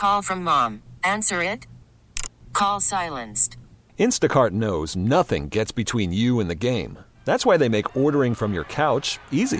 Call from mom. Answer it. Call silenced. Instacart knows nothing gets between you and the game. That's why they make ordering from your couch easy.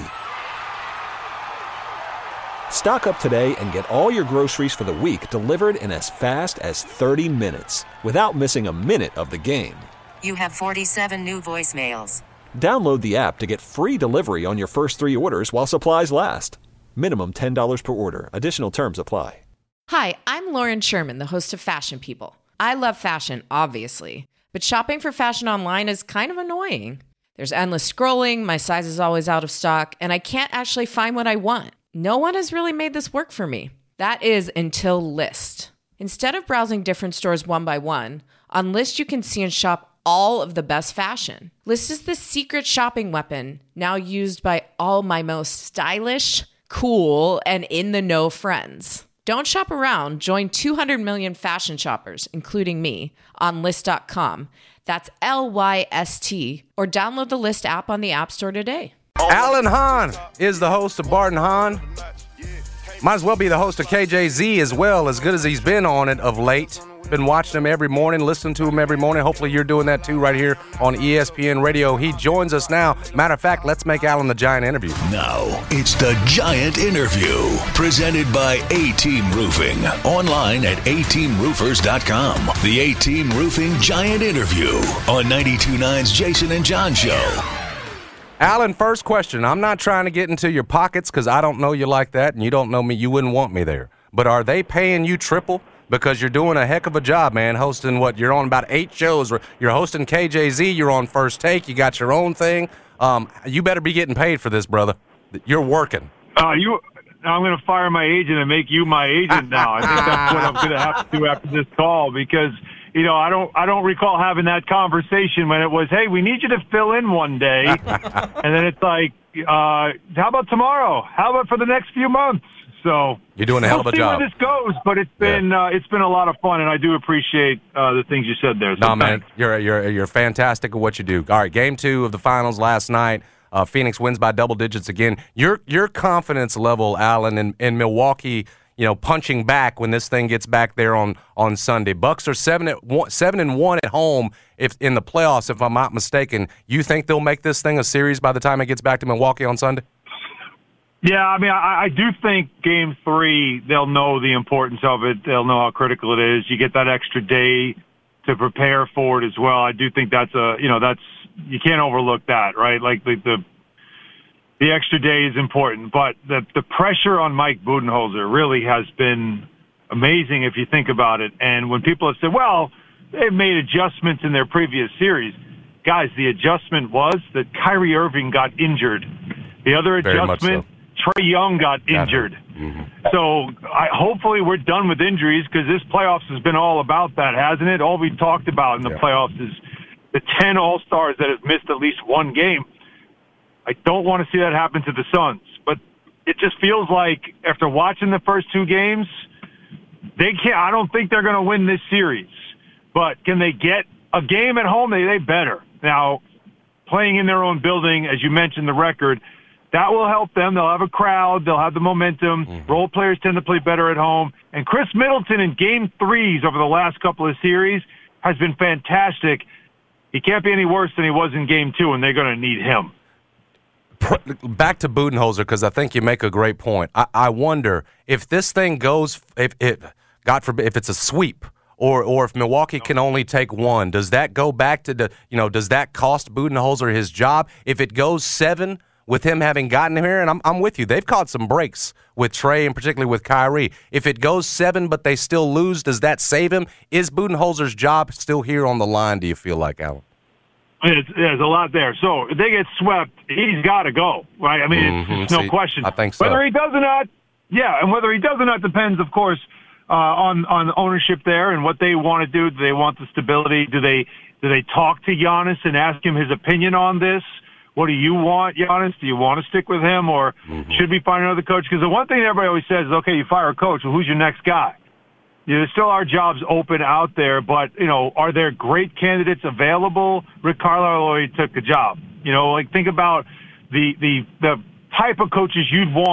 Stock up today and get all your groceries for the week delivered in as fast as 30 minutes without missing a minute of the game. You have 47 new voicemails. Download the app to get free delivery on your first 3 orders while supplies last. Minimum $10 per order. Additional terms apply. Hi, I'm Lauren Sherman, the host of Fashion People. I love fashion, obviously, but shopping for fashion online is kind of annoying. There's endless scrolling, my size is always out of stock, and I can't actually find what I want. No one has really made this work for me. That is until Lyst. Instead of browsing different stores one by one, on Lyst you can see and shop all of the best fashion. Lyst is the secret shopping weapon now used by all my most stylish, cool, and in-the-know friends. Don't shop around. Join 200 million fashion shoppers, including me, on Lyst.com. That's Lyst, or download the Lyst app on the App Store today. Alan Hahn is the host of Bart and Hahn. Might as well be the host of KJZ as well, as good as he's been on it of late. Been watching him every morning, listening to him every morning. Hopefully you're doing that too right here on ESPN Radio. He joins us now. Matter of fact, let's make Alan the Giant interview. Now, it's the Giant Interview, presented by A-Team Roofing. Online at ateamroofers.com. The A-Team Roofing Giant Interview on 92.9's Jason and John Show. Alan, first question. I'm not trying to get into your pockets because I don't know you like that, and you don't know me. You wouldn't want me there. But are they paying you triple? Because you're doing a heck of a job, man, hosting you're on about 8 shows. You're hosting KJZ, you're on First Take, you got your own thing. You better be getting paid for this, brother. You're working. I'm going to fire my agent and make you my agent now. I think that's what I'm going to have to do after this call because, I don't recall having that conversation when it was, hey, we need you to fill in one day. And then it's like, how about tomorrow? How about for the next few months? So you're doing a hell of a job. We'll see where this goes, but it's been a lot of fun, and I do appreciate the things you said there. So no, man, you're fantastic at what you do. All right, Game 2 of the finals last night. Phoenix wins by double digits again. Your confidence level, Alan, in Milwaukee, punching back when this thing gets back there on Sunday. Bucks are 7-1 at home if in the playoffs, if I'm not mistaken. You think they'll make this thing a series by the time it gets back to Milwaukee on Sunday? Yeah, I mean, I do think Game 3, they'll know the importance of it. They'll know how critical it is. You get that extra day to prepare for it as well. I do think that's you can't overlook that, right? Like the extra day is important, but the pressure on Mike Budenholzer really has been amazing if you think about it. And when people have said, well, they've made adjustments in their previous series, guys, the adjustment was that Kyrie Irving got injured. The other adjustment, Trae Young got injured. Mm-hmm. So hopefully we're done with injuries because this playoffs has been all about that, hasn't it? All we've talked about in the playoffs is the 10 All-Stars that have missed at least one game. I don't want to see that happen to the Suns, but it just feels like after watching the first 2 games, I don't think they're going to win this series. But can they get a game at home? They better. Now, playing in their own building, as you mentioned, the record, that will help them. They'll have a crowd. They'll have the momentum. Mm-hmm. Role players tend to play better at home. And Chris Middleton in Game 3s over the last couple of series has been fantastic. He can't be any worse than he was in Game 2, and they're going to need him. Back to Budenholzer, because I think you make a great point. I wonder if this thing goes, God forbid, if it's a sweep, or if Milwaukee can only take one, does that go back to does that cost Budenholzer his job? If it goes 7 with him having gotten here, and I'm with you, they've caught some breaks with Trae and particularly with Kyrie. If it goes 7 but they still lose, does that save him? Is Budenholzer's job still here on the line, do you feel like, Alan? There's a lot there. So if they get swept, he's got to go, right? I mean, it's no question. I think so. Whether he does or not, and whether he does or not depends, of course, on ownership there and what they want to do. Do they want the stability? Do they talk to Giannis and ask him his opinion on this? What do you want, Giannis? Do you want to stick with him, or should we find another coach? Because the one thing everybody always says is, okay, you fire a coach, well, who's your next guy? There still are jobs open out there, but, are there great candidates available? Rick Carlisle already took the job. Think about the type of coaches you'd want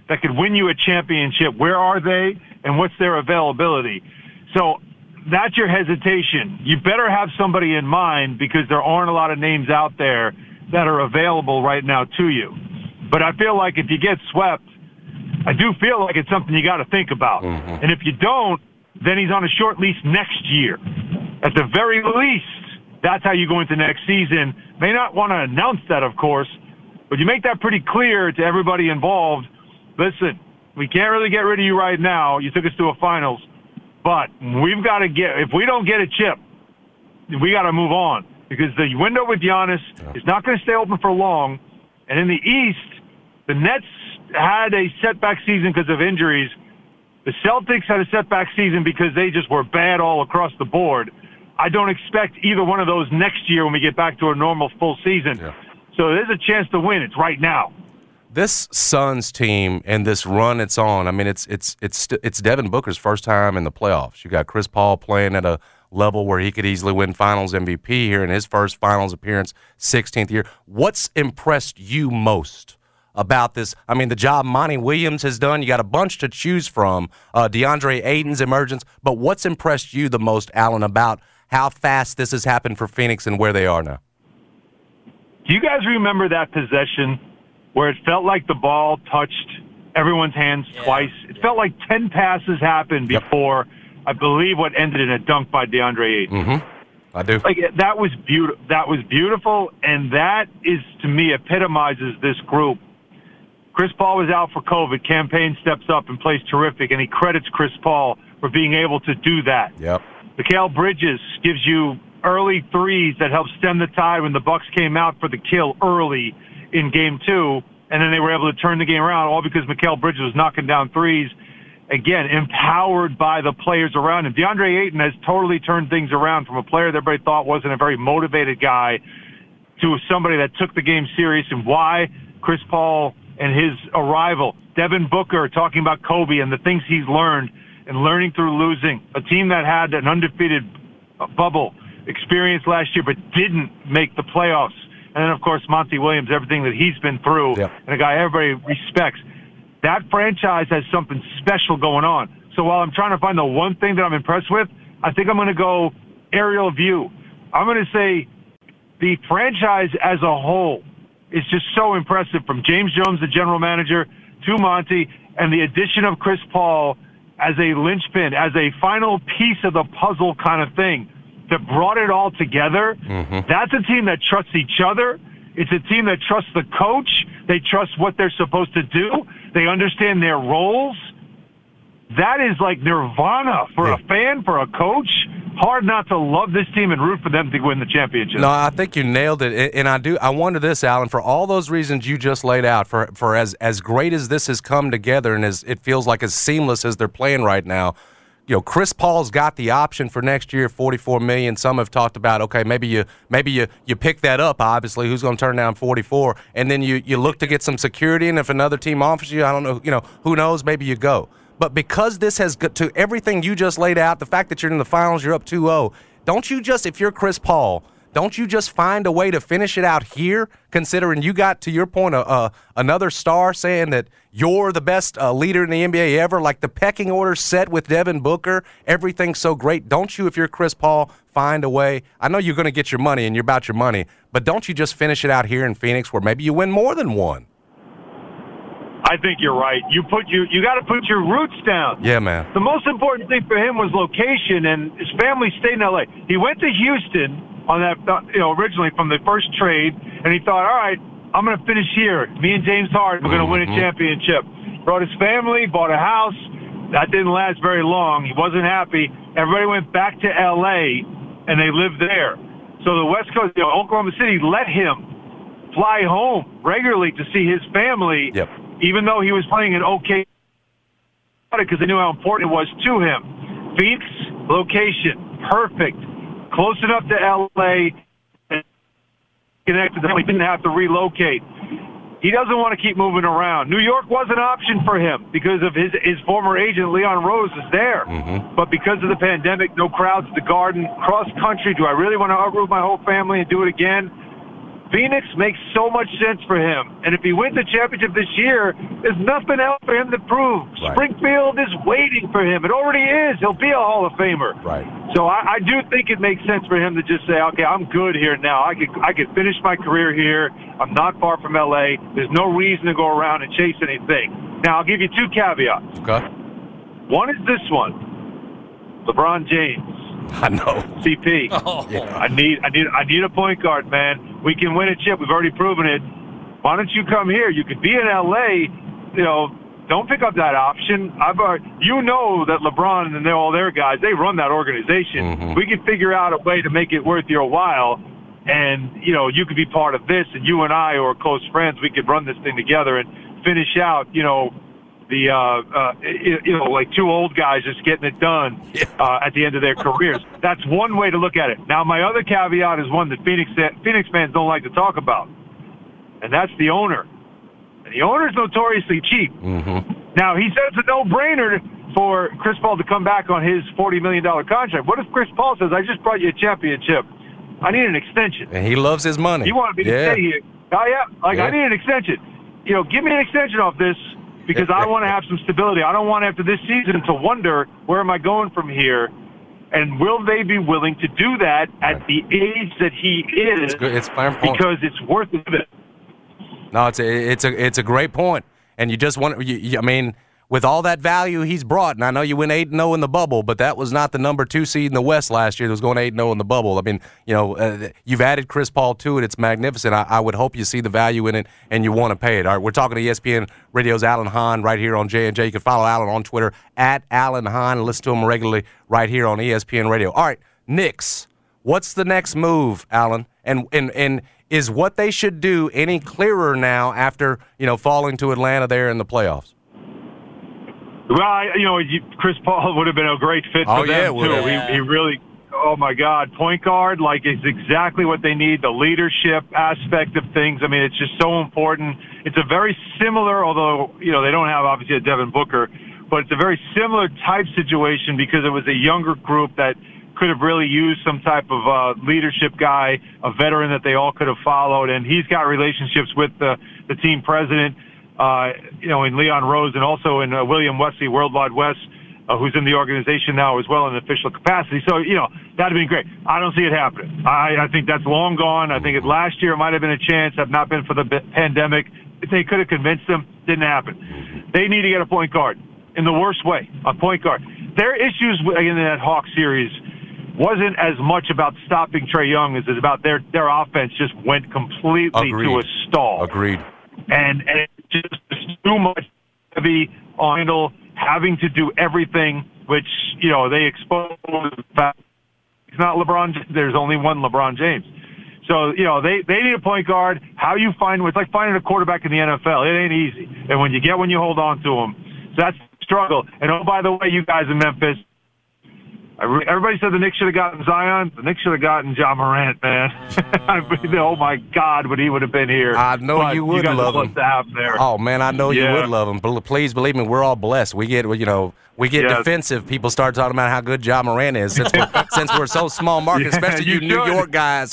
that could win you a championship. Where are they, and what's their availability? So that's your hesitation. You better have somebody in mind because there aren't a lot of names out there that are available right now to you. But I feel like if you get swept, I do feel like it's something you got to think about. Mm-hmm. And if you don't, then he's on a short lease next year. At the very least, that's how you go into next season. May not want to announce that, of course, but you make that pretty clear to everybody involved. Listen, we can't really get rid of you right now. You took us to a finals, but we've got to if we don't get a chip, we got to move on because the window with Giannis is not going to stay open for long. And in the East, the Nets had a setback season because of injuries. The Celtics had a setback season because they just were bad all across the board. I don't expect either one of those next year when we get back to a normal full season. Yeah. So there's a chance to win. It's right now. This Suns team and this run it's on, I mean, it's Devin Booker's first time in the playoffs. You got Chris Paul playing at a level where he could easily win Finals MVP here in his first Finals appearance, 16th year. What's impressed you most about this? I mean, the job Monty Williams has done, you got a bunch to choose from, DeAndre Ayton's emergence, but what's impressed you the most, Alan, about how fast this has happened for Phoenix and where they are now? Do you guys remember that possession where it felt like the ball touched everyone's hands twice? It felt like 10 passes happened before, I believe, what ended in a dunk by DeAndre Ayton. Mm-hmm. I do. Like, that was beautiful. That was beautiful, and that is, to me, epitomizes this group. Chris Paul was out for COVID. Campaign steps up and plays terrific, and he credits Chris Paul for being able to do that. Yep. Mikal Bridges gives you early threes that helped stem the tide when the Bucks came out for the kill early in Game 2, and then they were able to turn the game around, all because Mikal Bridges was knocking down threes. Again, empowered by the players around him. DeAndre Ayton has totally turned things around from a player that everybody thought wasn't a very motivated guy to somebody that took the game serious. And why? Chris Paul and his arrival. Devin Booker talking about Kobe and the things he's learned and learning through losing. A team that had an undefeated bubble experience last year but didn't make the playoffs. And then, of course, Monty Williams, everything that he's been through, and a guy everybody respects. That franchise has something special going on. So while I'm trying to find the one thing that I'm impressed with, I think I'm going to go aerial view. I'm going to say the franchise as a whole is just so impressive, from James Jones, the general manager, to Monty, and the addition of Chris Paul as a linchpin, as a final piece of the puzzle kind of thing that brought it all together. Mm-hmm. That's a team that trusts each other. It's a team that trusts the coach. They trust what they're supposed to do. They understand their roles. That is like nirvana for a fan, for a coach. Hard not to love this team and root for them to win the championship. No, I think you nailed it. And I wonder this, Alan, for all those reasons you just laid out, for as great as this has come together and as it feels like as seamless as they're playing right now, you know, Chris Paul's got the option for next year, $44 million. Some have talked about, okay, maybe you pick that up. Obviously, who's going to turn down 44? And then you look to get some security, and if another team offers you, I don't know, who knows? Maybe you go. But because this has got to everything you just laid out, the fact that you're in the finals, you're up 2-0. Don't you just, if you're Chris Paul, don't you just find a way to finish it out here, considering you got, to your point, another star saying that you're the best leader in the NBA ever, like the pecking order set with Devin Booker, everything's so great. Don't you, if you're Chris Paul, find a way? I know you're going to get your money and you're about your money, but don't you just finish it out here in Phoenix where maybe you win more than one? I think you're right. You got to put your roots down. Yeah, man. The most important thing for him was location, and his family stayed in L.A. He went to Houston on that, originally from the first trade, and he thought, all right, I'm going to finish here. Me and James Harden, we're going to win a championship. Brought his family, bought a house. That didn't last very long. He wasn't happy. Everybody went back to L.A., and they lived there. So the West Coast, Oklahoma City, let him fly home regularly to see his family. Yep. Even though he was playing an okay, because they knew how important it was to him. Phoenix, location, perfect, close enough to L.A., connected to them. He didn't have to relocate. He doesn't want to keep moving around. New York was an option for him because of his former agent, Leon Rose, is there. Mm-hmm. But because of the pandemic, no crowds at the Garden, cross-country, do I really want to uproot my whole family and do it again? Phoenix makes so much sense for him. And if he wins the championship this year, there's nothing else for him to prove. Right. Springfield is waiting for him. It already is. He'll be a Hall of Famer. Right. So I do think it makes sense for him to just say, okay, I'm good here now. I could finish my career here. I'm not far from L.A. There's no reason to go around and chase anything. Now, I'll give you 2 caveats. Okay. One is this one. LeBron James. I know. CP. Oh. Yeah. I need a point guard, man. We can win a chip. We've already proven it. Why don't you come here? You could be in L.A. Don't pick up that option. You know that LeBron and all their guys, they run that organization. Mm-hmm. We can figure out a way to make it worth your while. And, you could be part of this. And you and I, who are close friends, we could run this thing together and finish out, like 2 old guys just getting it done at the end of their careers. That's one way to look at it. Now, my other caveat is one that Phoenix fans don't like to talk about, and that's the owner. And the owner's notoriously cheap. Mm-hmm. Now, he said it's a no-brainer for Chris Paul to come back on his $40 million contract. What if Chris Paul says, I just brought you a championship. I need an extension. And he loves his money. He wanted me to stay here. Oh, yeah. I need an extension. Give me an extension off this, because I want to have some stability. I don't want, after this season, to wonder, where am I going from here? And will they be willing to do that at the age that he is? It's good. It's fair point. Because it's worth it. No, it's a great point. And you just want I mean, with all that value he's brought, and I know you went 8-0 in the bubble, but that was not the number 2 seed in the West last year that was going 8-0 in the bubble. I mean, you've added Chris Paul to it. It's magnificent. I would hope you see the value in it and you want to pay it. All right, we're talking to ESPN Radio's Alan Hahn right here on J&J. You can follow Alan on Twitter at Alan Hahn and listen to him regularly right here on ESPN Radio. All right, Knicks, what's the next move, Alan? And is what they should do any clearer now after, falling to Atlanta there in the playoffs? Well, Chris Paul would have been a great fit for them, too. Yeah. He really, oh, my God, point guard, is exactly what they need, the leadership aspect of things. I mean, it's just so important. It's a very similar, although, they don't have, obviously, a Devin Booker, but it's a very similar type situation because it was a younger group that could have really used some type of leadership guy, a veteran that they all could have followed, and he's got relationships with the team president, in Leon Rose and also in William Wesley, Worldwide West, who's in the organization now as well in official capacity. So, that'd have been great. I don't see it happening. I think that's long gone. I think last year it might have been a chance, had not been for the pandemic. If they could have convinced them, didn't happen. They need to get a point guard in the worst way, a point guard. Their issues in that Hawks series wasn't as much about stopping Trae Young as it's about their offense just went completely to a stall. Agreed. And it's just too much heavy on having to do everything, which, they expose the fact it's not LeBron. There's only one LeBron James. So, they need a point guard. How you find it's like finding a quarterback in the NFL. It ain't easy. And when you hold on to them. So that's the struggle. And, oh, by the way, you guys in Memphis, everybody said the Knicks should have gotten Zion. The Knicks should have gotten Ja Morant, man. Oh, my God, but he would have been here. I know but you would love him. To have him there. Oh, man, I know you would love him. But please believe me, we're all blessed. We get defensive. People start talking about how good Ja Morant is since we're so small market, especially you New York guys.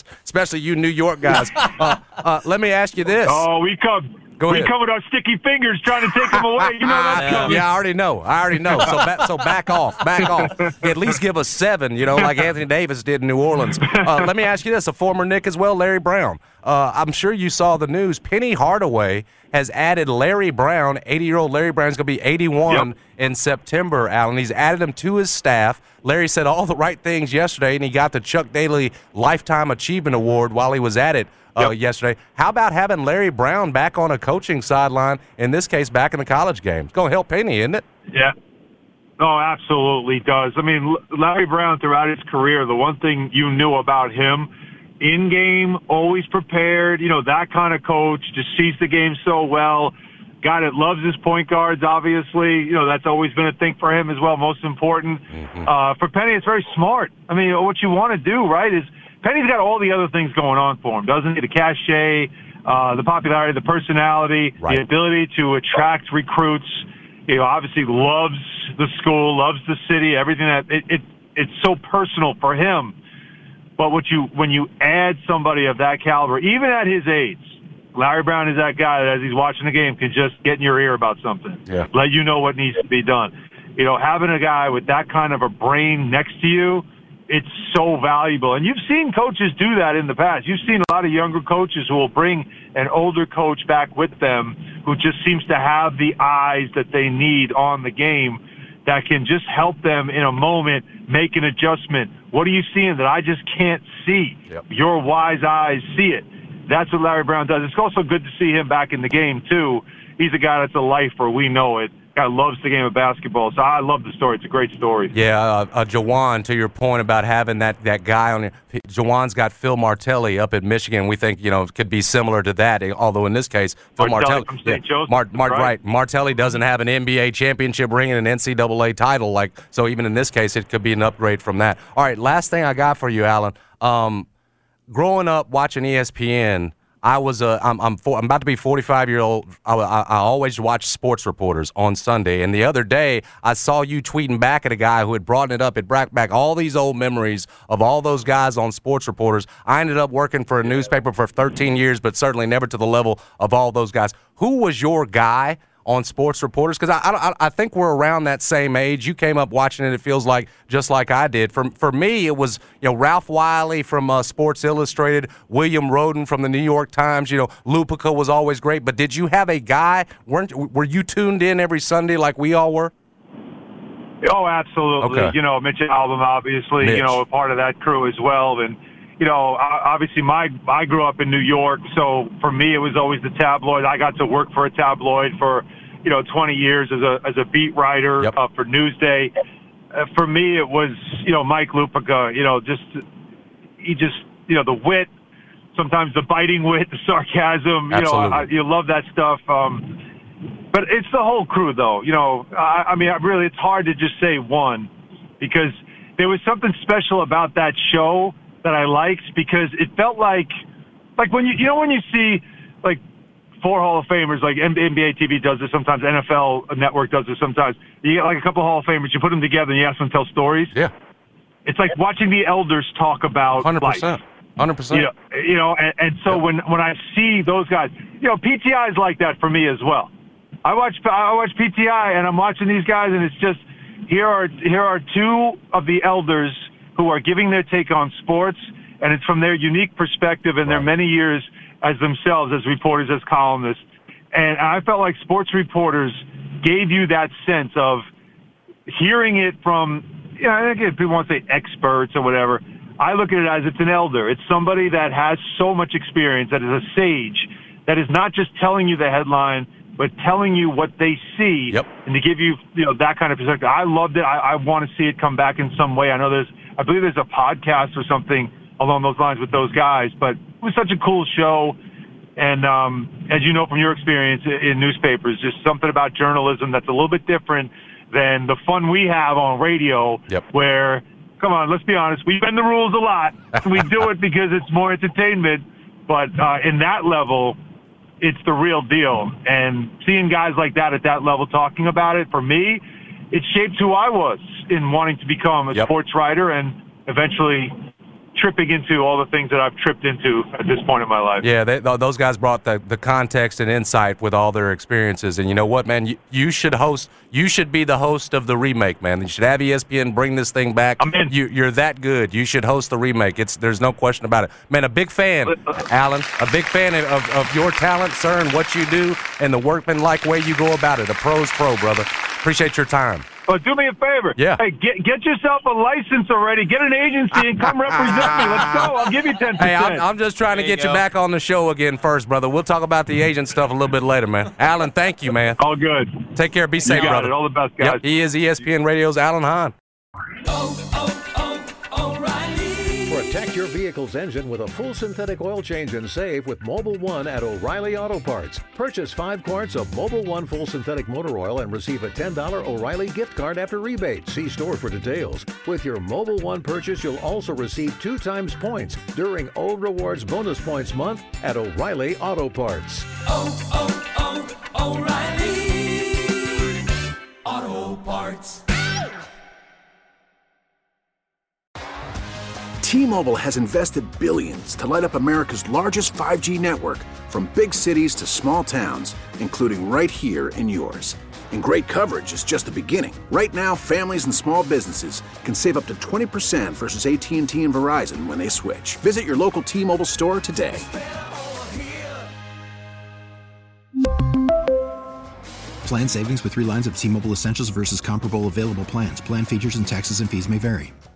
Let me ask you this. Oh, we come. We come with our sticky fingers trying to take them away. You know that's coming. Yeah, I already know. So back off. At least give us 7, like Anthony Davis did in New Orleans. Let me ask you this: a former Knick as well, Larry Brown. I'm sure you saw the news. Penny Hardaway has added Larry Brown. 80-year-old Larry Brown's going to be 81 in September, Alan. He's added him to his staff. Larry said all the right things yesterday, and he got the Chuck Daly Lifetime Achievement Award while he was at it yesterday. How about having Larry Brown back on a coaching sideline, in this case back in the college game? It's going to help Penny, isn't it? Yeah. No, absolutely does. I mean, Larry Brown throughout his career, the one thing you knew about him, in-game, always prepared, that kind of coach, just sees the game so well. Guy that loves his point guards, obviously. That's always been a thing for him as well, most important. Mm-hmm. For Penny, it's very smart. I mean, what you want to do, right, is Penny's got all the other things going on for him, doesn't he? The cachet, the popularity, the personality, the ability to attract recruits. Obviously loves the school, loves the city, everything that it's so personal for him. But when you add somebody of that caliber, even at his age, Larry Brown is that guy that as he's watching the game can just get in your ear about something, let you know what needs to be done. Having a guy with that kind of a brain next to you, it's so valuable. And you've seen coaches do that in the past. You've seen a lot of younger coaches who will bring an older coach back with them who just seems to have the eyes that they need on the game that can just help them in a moment make an adjustment. What are you seeing that I just can't see? Yep. Your wise eyes see it. That's what Larry Brown does. It's also good to see him back in the game, too. He's a guy that's a lifer. We know it. Guy loves the game of basketball. So I love the story. It's a great story. Yeah, Jawan, to your point about having that guy on – Jawan's got Phil Martelli up at Michigan. We think, it could be similar to that, although in this case, Phil Martelli from St. Joseph, right. Martelli doesn't have an NBA championship ring and an NCAA title. So even in this case, it could be an upgrade from that. All right, last thing I got for you, Alan. Growing up watching ESPN – I'm about to be 45 years old. I always watch sports reporters on Sunday. And the other day, I saw you tweeting back at a guy who had brought it up. It brought back all these old memories of all those guys on sports reporters. I ended up working for a newspaper for 13 years, but certainly never to the level of all those guys. Who was your guy on sports reporters? Because I think we're around that same age. You came up watching it feels like just like I did. For me, it was Ralph Wiley from Sports Illustrated, William Roden from the New York Times. Lupica was always great. But did you have a guy? Were you tuned in every Sunday like we all were? Oh, absolutely. Okay. Mitch Albom, obviously, a part of that crew as well. And obviously I grew up in New York, so for me it was always the tabloid. I got to work for a tabloid for 20 years as a beat writer for Newsday. For me it was Mike Lupica. The wit, sometimes the biting wit, the sarcasm. Absolutely. You love that stuff. But it's the whole crew, though. Really, it's hard to just say one, because there was something special about that show that I liked, because it felt like when you see like 4 Hall of Famers, like NBA TV does this sometimes, NFL Network does this sometimes. You get like a couple Hall of Famers, you put them together and you ask them to tell stories. Yeah. It's like watching the elders talk about 100%. life. 100%. And so when I see those guys, PTI is like that for me as well. I watch PTI and I'm watching these guys, and it's just here are 2 of the elders who are giving their take on sports, and it's from their unique perspective and their many years as themselves, as reporters, as columnists. And I felt like sports reporters gave you that sense of hearing it from, I think people want to say experts or whatever. I look at it as it's an elder. It's somebody that has so much experience, that is a sage, that is not just telling you the headline, but telling you what they see, and to give you, that kind of perspective. I loved it. I want to see it come back in some way. I believe there's a podcast or something along those lines with those guys, but it was such a cool show. And as you know from your experience in newspapers, just something about journalism that's a little bit different than the fun we have on radio, where, come on, let's be honest, we bend the rules a lot. We do it because it's more entertainment, but in that level, it's the real deal. And seeing guys like that at that level talking about it, for me, it shaped who I was in wanting to become a sports writer, and eventually tripping into all the things that I've tripped into at this point in my life. Yeah, those guys brought the context and insight with all their experiences. And you know what, man? You should host. You should be the host of the remake, man. You should have ESPN bring this thing back. You're that good. You should host the remake. There's no question about it. Man, a big fan, Alan. A big fan of your talent, sir, and what you do, and the workmanlike way you go about it. A pro's pro, brother. Appreciate your time. Well, do me a favor. Yeah. Hey, get yourself a license already. Get an agency and come represent me. Let's go. I'll give you 10%. Hey, I'm just trying to get you back on the show again first, brother. We'll talk about the agent stuff a little bit later, man. Alan, thank you, man. All good. Take care. Be safe, brother. All the best, guys. He is ESPN Radio's Alan Hahn. Protect your vehicle's engine with a full synthetic oil change and save with Mobil 1 at O'Reilly Auto Parts. Purchase 5 quarts of Mobil 1 full synthetic motor oil and receive a $10 O'Reilly gift card after rebate. See store for details. With your Mobil 1 purchase, you'll also receive 2 times points during O Rewards Bonus Points Month at O'Reilly Auto Parts. O'Reilly Auto Parts. T-Mobile has invested billions to light up America's largest 5G network, from big cities to small towns, including right here in yours. And great coverage is just the beginning. Right now, families and small businesses can save up to 20% versus AT&T and Verizon when they switch. Visit your local T-Mobile store today. Plan savings with 3 lines of T-Mobile Essentials versus comparable available plans. Plan features and taxes and fees may vary.